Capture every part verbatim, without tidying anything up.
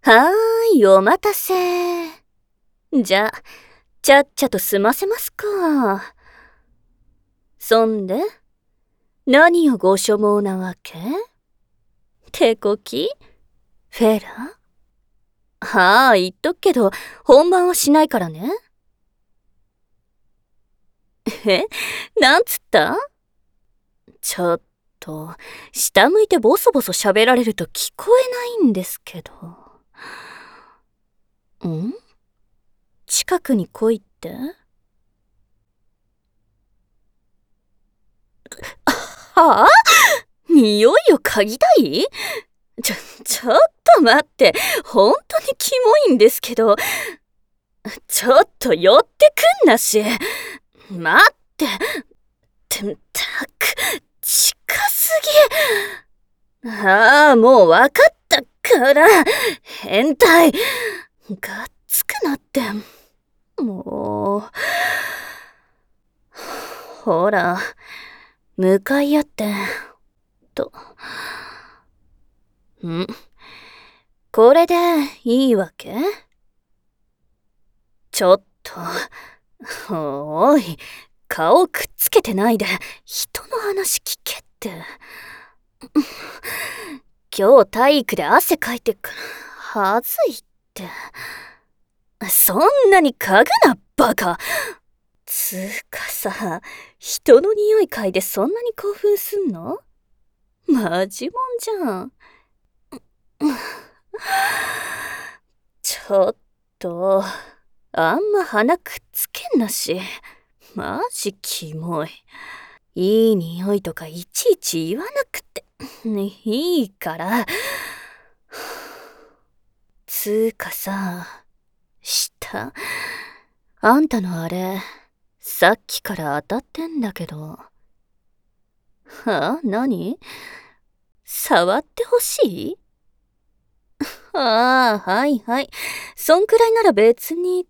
はーい、お待たせ。じゃあ、ちゃっちゃと済ませますか。そんで、何をご所望なわけ？手こき？フェラ？はあ、言っとくけど、本番はしないからね。え？なんつった？ちょっと、下向いてボソボソ喋られると聞こえないんですけど。ん？近くに来いって？はあ？匂いを嗅ぎたい？ちょ、ちょっと待って。本当にキモいんですけど。ちょっと寄ってくんなし。待って。ったく、近すぎ。ああ、もうわかったから。変態。がっつくなって。もう。ほら、向かい合って。と。ん？これでいいわけ？ちょっと。おい、顔くっつけてないで人の話聞けって。今日体育で汗かいてっからはずいって。そんなに嗅ぐなバカ。つーかさ、人の匂い嗅いでそんなに興奮すんの？マジもんじゃん。ちょっと、あんま鼻くっつけんなし。マジキモい。いい匂いとかいちいち言わなくて、ね、いいから。つーかさ、下、あんたのあれ、さっきから当たってんだけど。はあ？何？触ってほしい？ああ、はいはい。そんくらいなら別に、って。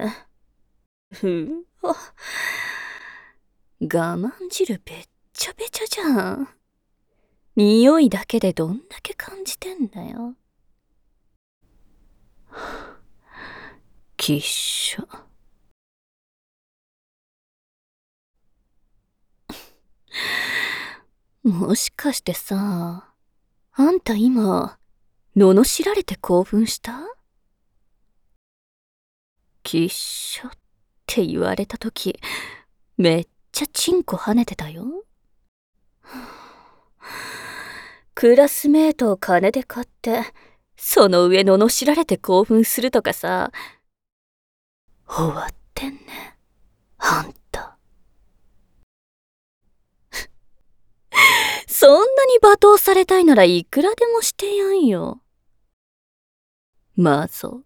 ふわ。我慢汁べっちゃべちゃじゃん。匂いだけでどんだけ感じてんだよ。きっしょ。もしかしてさ、あんた今、罵られて興奮した？きっしょって言われたとき、めっちゃチンコ跳ねてたよ。クラスメートを金で買って、その上罵られて興奮するとかさ、終わってんね、あんた。そんなに罵倒されたいならいくらでもしてやんよ。まぞ。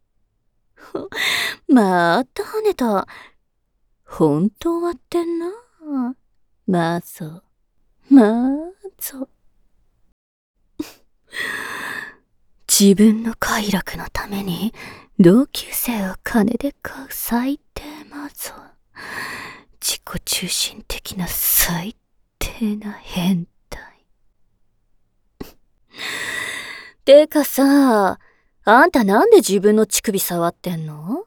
また跳ねた。ほんと終わってんな。まぞ。まぞ。自分の快楽のために同級生を金で買う最低まぞ。自己中心的な最低な変態。てかさ、あんたなんで自分の乳首触ってんの？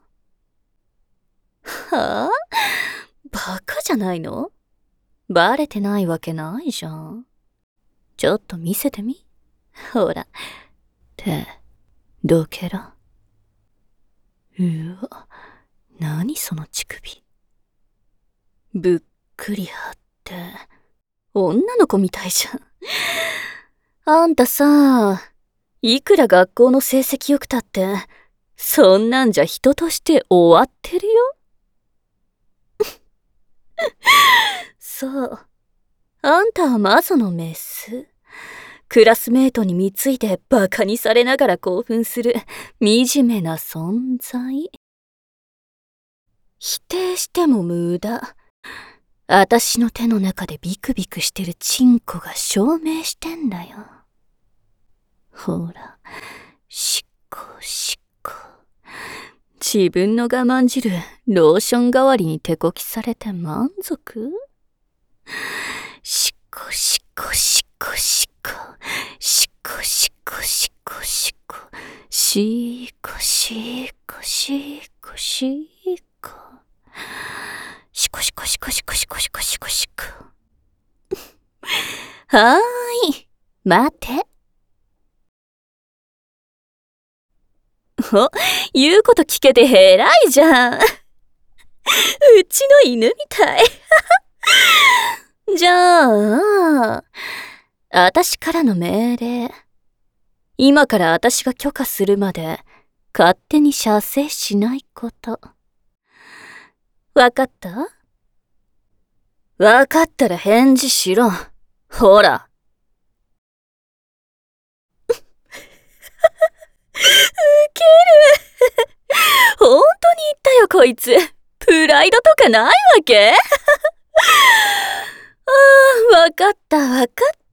はあ？バカじゃないの？バレてないわけないじゃん。ちょっと見せてみ。ほら。手、どけら。うわ、何その乳首。ぶっくり張って、女の子みたいじゃん。あんたさ、いくら学校の成績良くたって、そんなんじゃ人として終わってるよ。そう。あんたはマゾのメス。クラスメートに貢いでバカにされながら興奮する惨めな存在。否定しても無駄。あたしの手の中でビクビクしてるチンコが証明してんだよ。ほら、しっこしっこ。自分の我慢汁、ローション代わりに手こきされて満足？しっこしっこしっこしっこ。しっこしっこしっこしっこ。 しーこしーこしーこしーこ。しこしこしこしこしこしこしこしこ。はーい。待て。お、言うこと聞けて偉いじゃん。うちの犬みたい。じゃあ、あたしからの命令。今からあたしが許可するまで、勝手に射精しないこと。わかった？わかったら返事しろ。ほら。ウケる。本当に言ったよこいつ。プライドとかないわけ？ああ、わかったわかった。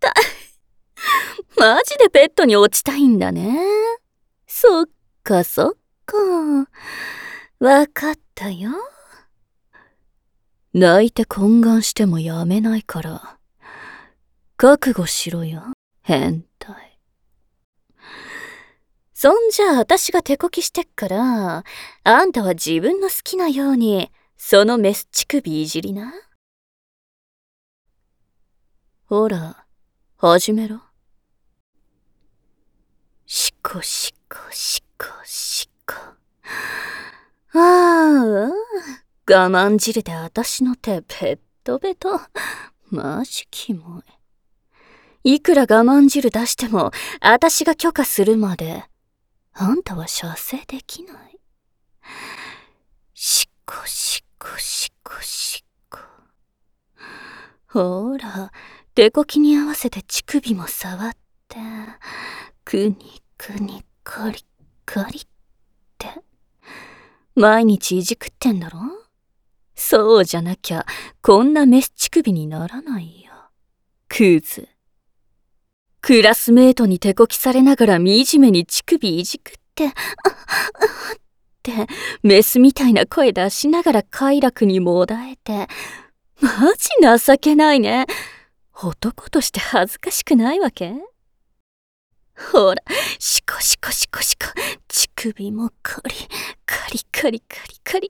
マジでペットに落ちたいんだね。そっかそっか。わかったよ。泣いて懇願してもやめないから、覚悟しろよ、変態。そんじゃあ私が手こきしてっから、あんたは自分の好きなように、そのメス乳首いじりな。ほら、始めろ。しこしこしこしこ。ああ、我慢汁で私の手ベットベト。マジキモい。いくら我慢汁出しても、私が許可するまで、あんたは射精できない。しこしこしこしこ。ほら、手こきに合わせて乳首も触って、くにくにカリカリって。毎日いじくってんだろ？そうじゃなきゃ、こんなメス乳首にならないよ。クズ。クラスメートに手こきされながら惨めに乳首いじくって、あっ、あっって、メスみたいな声出しながら快楽にもだえて、マジ情けないね。男として恥ずかしくないわけ？ほら、シコシコシコシコ、乳首もカリ、カリカリカリカリ。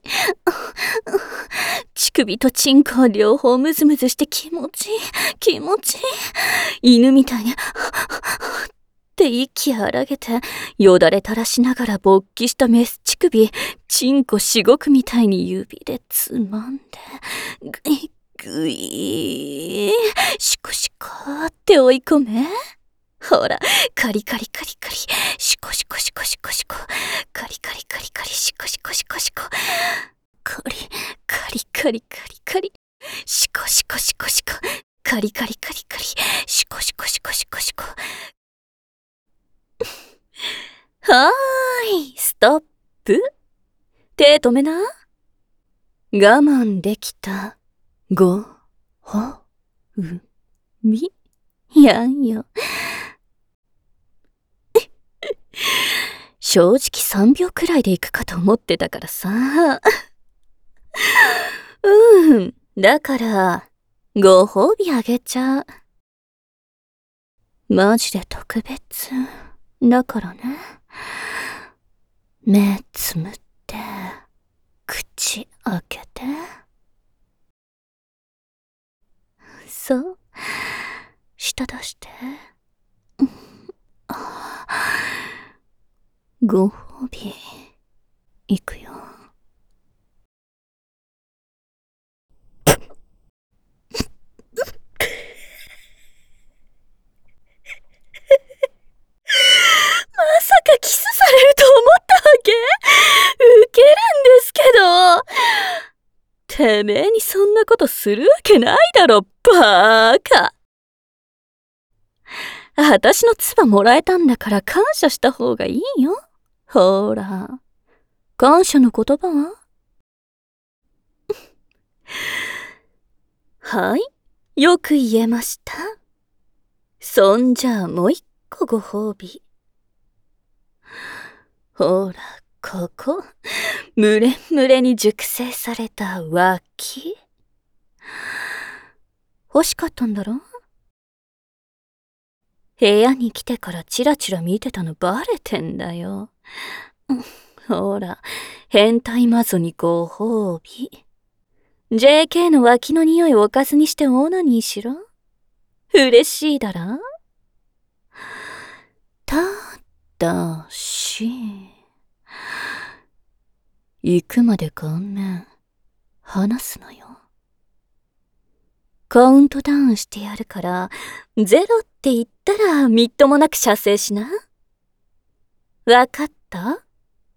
乳首とチンコ両方ムズムズして気持ちいい、気持ちいい。犬みたいに、って息荒げて、よだれ垂らしながら勃起したメス乳首、チンコしごくみたいに指でつまんで、ぐいぐい、シコシコって追い込め。ほら、カリカリカリカリ、シコシコシコシコシコ、カリカリカリカリ、シコシコシコシコ、カリ、カリカリカリカリ、シコシコシコシコ、カリカリカリカリ、シコシコシコシコシコ。はーい、ストップ。手止めな。我慢できた、ご、ほ、う、み、やんよ。正直さんびょうくらいで行くかと思ってたからさ。うん。だから、ご褒美あげちゃう。マジで特別。だからね。目つむって、口開けて。そう。舌出して。ご褒美、いくよ。まさかキスされると思ったわけ？ウケるんですけど。てめえにそんなことするわけないだろ、バーカ。あたしの唾もらえたんだから感謝した方がいいよ。ほら、感謝の言葉は？はい、よく言えました。そんじゃあもう一個ご褒美。ほら、ここ、むれむれに熟成された脇。欲しかったんだろ？ 部屋に来てからチラチラ見てたのバレてんだよ。ほら、変態マゾにご褒美。ジェーケー の脇の匂いをおかずにしてオナニーしろ。嬉しいだろ？ただし、行くまで顔面離すのよ。カウントダウンしてやるから、ゼロって言ったらみっともなく射精しな。わかった？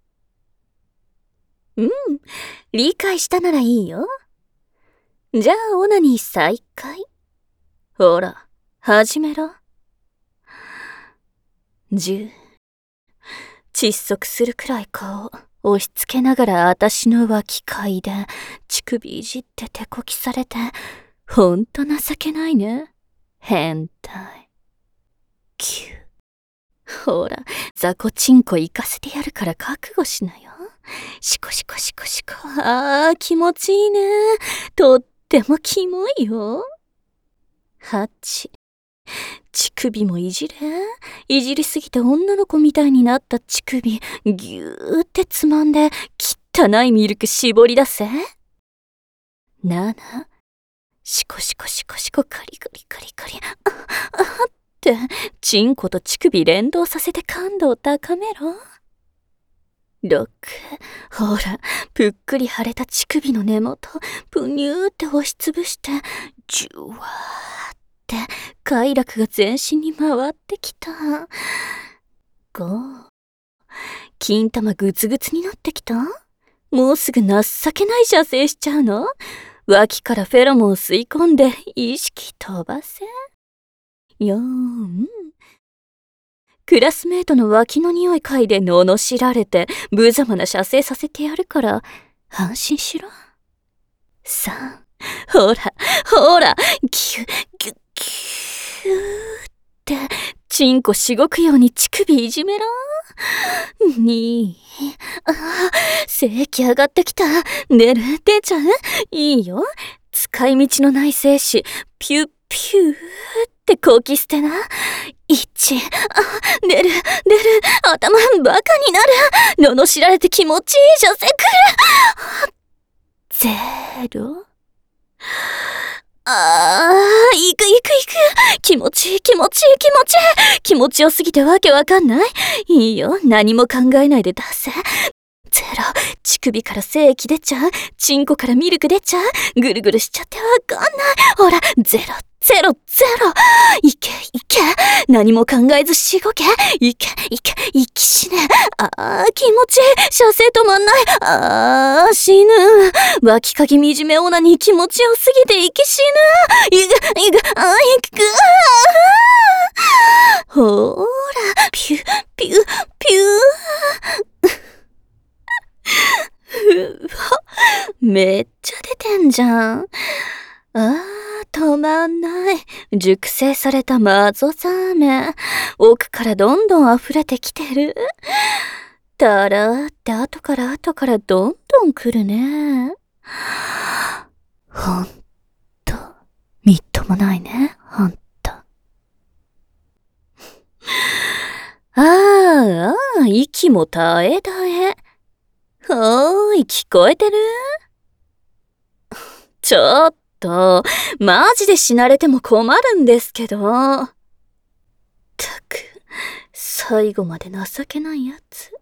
うん、理解したならいいよ。じゃあオナニー再開。ほら、始めろ。十、窒息するくらい顔押し付けながら私の脇嗅いで、乳首いじって手こきされて、ほんと情けないね。変態。キュー。ほら、雑魚チンコ行かせてやるから覚悟しなよ。シコシコシコシコ。あー、気持ちいいね。とってもキモいよ。ハチ。乳首もいじれ。いじりすぎて女の子みたいになった乳首、ぎゅーってつまんで、汚いミルク絞り出せ。なな。シコシコシコシコカリカリカリカリ。あ、あって、チンコと乳首連動させて感度を高めろ。ろく、ほら、ぷっくり腫れた乳首の根元、ぷにゅーって押しつぶして、じゅわーって、快楽が全身に回ってきた。ご、金玉グツグツになってきた？もうすぐ情けない射精しちゃうの？脇からフェロモン吸い込んで意識飛ばせ。よーん。クラスメートの脇の匂い嗅いで罵られて無様な射精させてやるから安心しろ。さん、ほら、ほら、ギュッギュッギューってチンコしごくように乳首いじめろ。に、あ、精液上がってきた。出る？出ちゃう？いいよ。使い道のない精子、ピュッピューってこき捨てな。一、あ、出る、出る、頭バカになる。罵られて気持ちいい射精くる。ゼロ。あー、いくいくいく。気持ちいい気持ちいい気持ちいい。気持ちよすぎてわけわかんない？いいよ、何も考えないで出せ。ゼロ。乳首から精液出ちゃう。チンコからミルク出ちゃう。ぐるぐるしちゃってわかんない。ほら、ゼロ、ゼロ、ゼロ。いけ、いけ。何も考えずしごけ。いけ、いけ、息しね。あー、気持ちいい。射精止まんない。あー、死ぬ。脇かぎ惨めオナに気持ちよすぎて息死ぬ。いぐ、いぐ、あー、いく、あー。ほーら、ピュ、ピュ、ピュー。うわ、めっちゃ出てんじゃん。あー、止まんない。熟成されたマゾザーメン。奥からどんどん溢れてきてる。たらーって後から後からどんどん来るね。ほんと、みっともないね、ほんと。あーあー、息も絶え絶え。おーい、聞こえてる？ちょっと、マジで死なれても困るんですけど。ったく、最後まで情けないやつ。